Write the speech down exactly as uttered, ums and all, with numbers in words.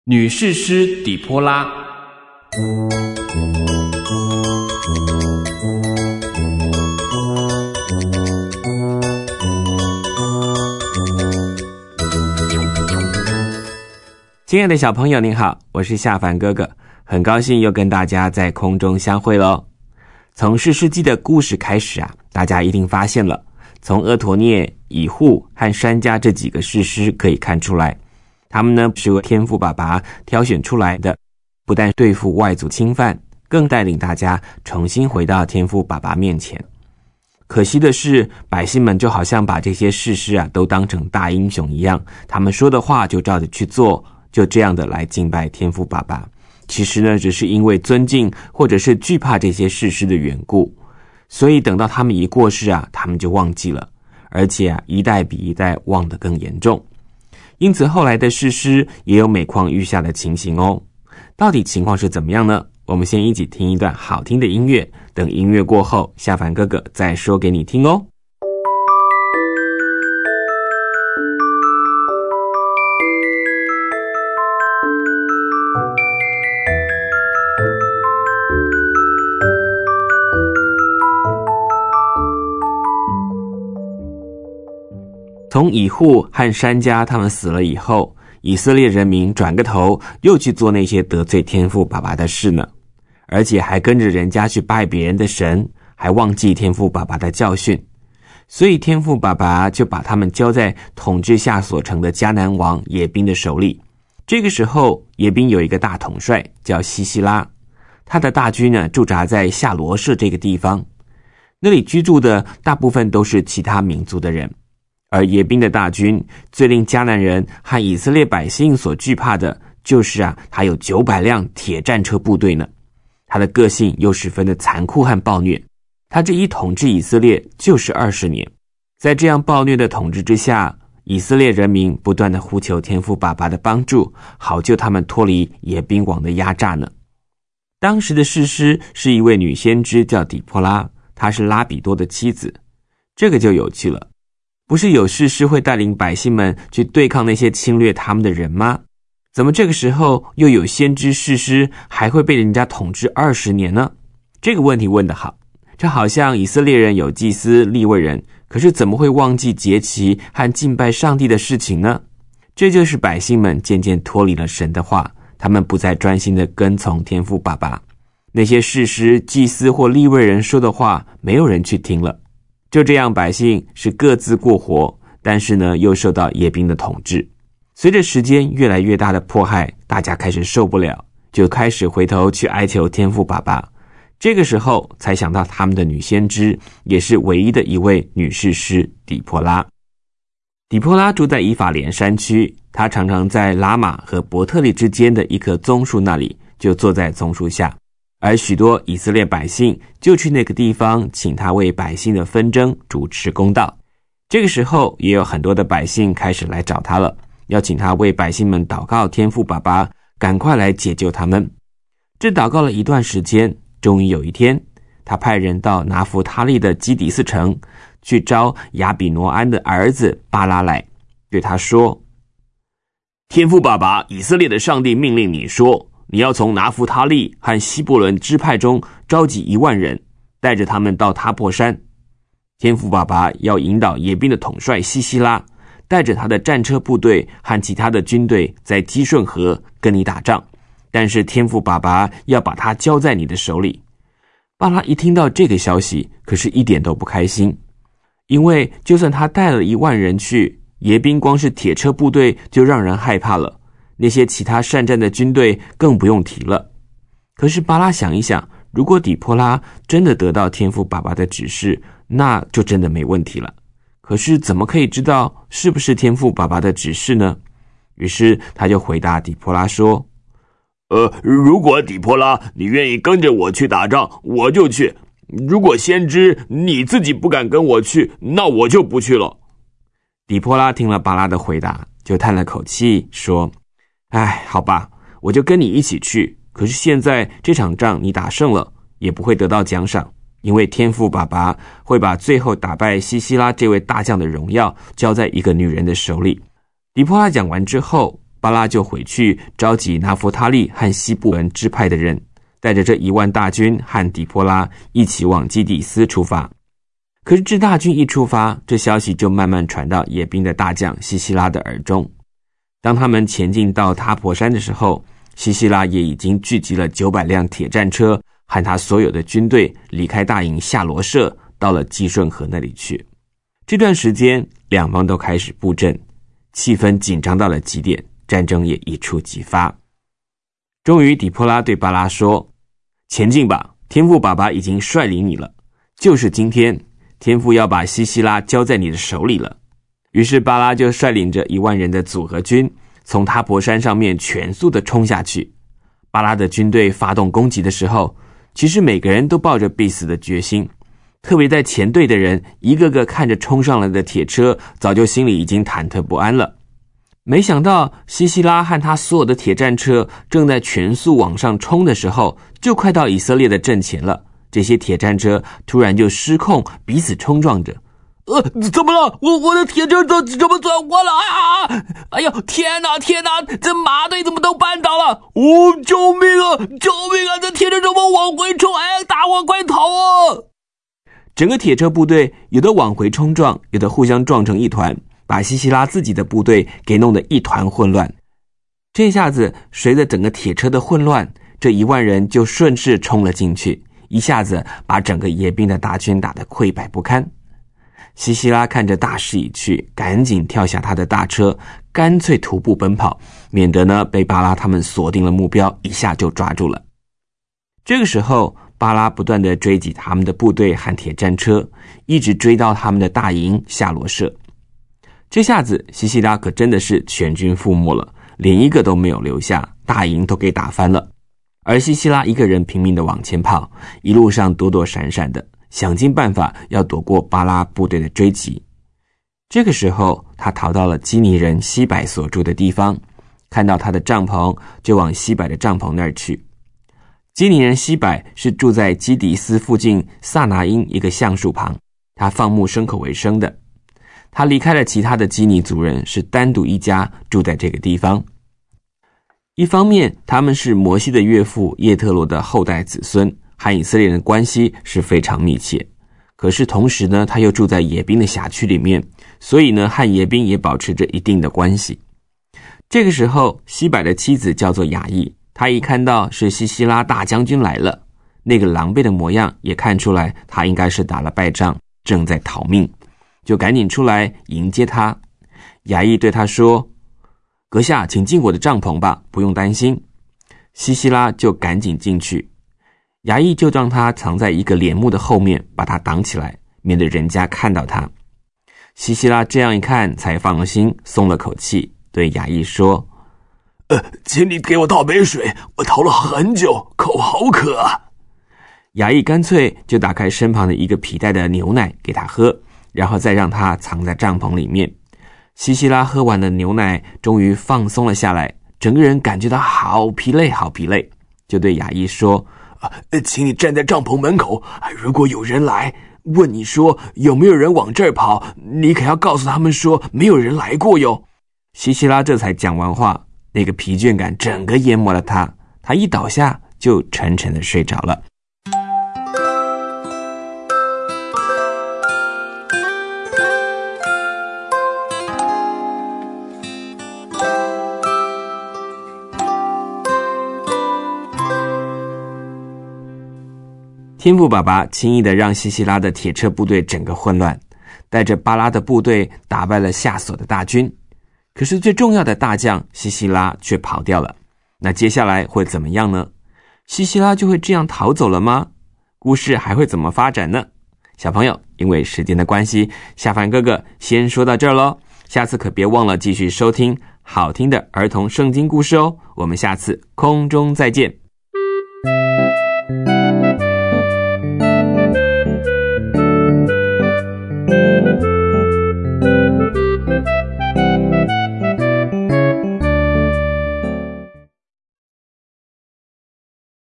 女士师底波拉。亲爱的小朋友您好，我是夏凡哥哥，很高兴又跟大家在空中相会咯。从士师记的故事开始啊，大家一定发现了，从俄陀聶、以户和珊迦这几个士师可以看出来，他们呢是由天父爸爸挑选出来的，不但对付外族侵犯，更带领大家重新回到天父爸爸面前。可惜的是，百姓们就好像把这些士师啊都当成大英雄一样，他们说的话就照着去做，就这样的来敬拜天父爸爸。其实呢，只是因为尊敬或者是惧怕这些士师的缘故，所以等到他们一过世啊，他们就忘记了，而且啊，一代比一代忘得更严重。因此后来的士师也有每况愈下的情形哦。到底情况是怎么样呢？我们先一起听一段好听的音乐，等音乐过后，夏凡哥哥再说给你听哦。从以户和珊迦他们死了以后，以色列人民转个头又去做那些得罪天父爸爸的事呢，而且还跟着人家去拜别人的神，还忘记天父爸爸的教训。所以天父爸爸就把他们交在统治下所成的迦南王耶宾的手里。这个时候耶宾有一个大统帅叫西西拉，他的大军呢驻扎在夏罗舍这个地方，那里居住的大部分都是其他民族的人。而耶宾的大军最令迦南人和以色列百姓所惧怕的就是啊，他有九百辆铁战车部队呢。他的个性又十分的残酷和暴虐，他这一统治以色列就是二十年。在这样暴虐的统治之下，以色列人民不断的呼求天父爸爸的帮助，好救他们脱离耶宾王的压榨呢。当时的士师是一位女先知叫底波拉，她是拉比多的妻子。这个就有趣了，不是有士师会带领百姓们去对抗那些侵略他们的人吗？怎么这个时候又有先知士师还会被人家统治二十年呢？这个问题问得好，这好像以色列人有祭司利未人，可是怎么会忘记节期和敬拜上帝的事情呢？这就是百姓们渐渐脱离了神的话，他们不再专心的跟从天父爸爸，那些士师、祭司或利未人说的话，没有人去听了。就这样，百姓是各自过活，但是呢，又受到耶宾的统治。随着时间越来越大的迫害，大家开始受不了，就开始回头去哀求天父爸爸。这个时候才想到他们的女先知，也是唯一的一位女士师底波拉。底波拉住在以法莲山区，她常常在拉玛和伯特利之间的一棵棕树那里，就坐在棕树下。而许多以色列百姓就去那个地方，请他为百姓的纷争主持公道。这个时候也有很多的百姓开始来找他了，要请他为百姓们祷告天父爸爸赶快来解救他们。这祷告了一段时间，终于有一天，他派人到拿弗他利的基底斯城去招亚比挪安的儿子巴拉来，对他说：天父爸爸以色列的上帝命令你说，你要从拿弗他利和希伯伦支派中召集一万人，带着他们到他泊山。天父爸爸要引导耶宾的统帅西西拉，带着他的战车部队和其他的军队在基顺河跟你打仗，但是天父爸爸要把他交在你的手里。巴拉一听到这个消息，可是一点都不开心，因为就算他带了一万人去，耶宾光是铁车部队就让人害怕了，那些其他善战的军队更不用提了。可是巴拉想一想，如果底波拉真的得到天父爸爸的指示，那就真的没问题了。可是怎么可以知道是不是天父爸爸的指示呢？于是他就回答底波拉说：呃，如果底波拉你愿意跟着我去打仗，我就去；如果先知你自己不敢跟我去，那我就不去了。底波拉听了巴拉的回答，就叹了口气说：哎，好吧，我就跟你一起去。可是现在这场仗你打胜了，也不会得到奖赏，因为天父爸爸会把最后打败西西拉这位大将的荣耀交在一个女人的手里。底波拉讲完之后， 巴拉就回去召集拿弗他利和西布伦支派的人，带着这一万大军和底波拉一起往基底斯出发。可是这大军一出发，这消息就慢慢传到野兵的大将西西拉的耳中。当他们前进到塔婆山的时候，西西拉也已经聚集了九百辆铁战车和他所有的军队离开大营夏罗舍，到了基顺河那里去。这段时间两方都开始布阵，气氛紧张到了极点，战争也一触即发。终于底波拉对巴拉说，前进吧，天父爸爸已经率领你了，就是今天天父要把西西拉交在你的手里了。于是巴拉就率领着一万人的组合军从塔婆山上面全速的冲下去。巴拉的军队发动攻击的时候，其实每个人都抱着必死的决心，特别在前队的人一个个看着冲上来的铁车，早就心里已经忐忑不安了。没想到西西拉和他所有的铁战车正在全速往上冲的时候，就快到以色列的阵前了。这些铁战车突然就失控，彼此冲撞着。呃，怎么了？我我的铁车怎怎么转弯了啊？哎呦，天哪天哪，这马队怎么都绊倒了？哦，救命啊！救命啊！这铁车怎么往回冲？哎，大伙快逃啊！整个铁车部队有的往回冲撞，有的互相撞成一团，把西西拉自己的部队给弄得一团混乱。这下子随着整个铁车的混乱，这一万人就顺势冲了进去，一下子把整个野兵的大军打得溃败不堪。西西拉看着大势已去，赶紧跳下他的大车，干脆徒步奔跑，免得呢被巴拉他们锁定了目标，一下就抓住了。这个时候巴拉不断地追击他们的部队和铁战车，一直追到他们的大营夏罗舍。这下子西西拉可真的是全军覆没了，连一个都没有留下，大营都给打翻了。而西西拉一个人拼命地往前跑，一路上躲躲闪闪的，想尽办法要躲过巴拉部队的追击。这个时候他逃到了基尼人西柏所住的地方，看到他的帐篷，就往西柏的帐篷那儿去。基尼人西柏是住在基迪斯附近萨拿因一个橡树旁，他放牧牲口为生的。他离开了其他的基尼族人，是单独一家住在这个地方。一方面他们是摩西的岳父叶特罗的后代子孙，和以色列人的关系是非常密切。可是同时呢，他又住在野兵的辖区里面，所以呢，和野兵也保持着一定的关系。这个时候西柏的妻子叫做雅意，他一看到是西西拉大将军来了，那个狼狈的模样也看出来他应该是打了败仗，正在逃命，就赶紧出来迎接他。雅意对他说，阁下请进我的帐篷吧，不用担心。西西拉就赶紧进去，雅意就让他藏在一个帘幕的后面，把他挡起来，免得人家看到他。西西拉这样一看才放了心，松了口气，对雅意说，呃，请你给我倒杯水，我逃了很久，口好渴啊。雅意干脆就打开身旁的一个皮带的牛奶给他喝，然后再让他藏在帐篷里面。西西拉喝完了牛奶，终于放松了下来，整个人感觉到好疲累好疲累，就对雅意说，呃，请你站在帐篷门口，如果有人来问你说有没有人往这儿跑，你可要告诉他们说没有人来过哟。西西拉这才讲完话，那个疲倦感整个淹没了他，他一倒下就沉沉的睡着了。天父爸爸轻易地让西西拉的铁车部队整个混乱，带着巴拉的部队打败了夏所的大军。可是最重要的大将西西拉却跑掉了，那接下来会怎么样呢？西西拉就会这样逃走了吗？故事还会怎么发展呢？小朋友，因为时间的关系，夏凡哥哥先说到这儿咯，下次可别忘了继续收听好听的儿童圣经故事哦。我们下次空中再见。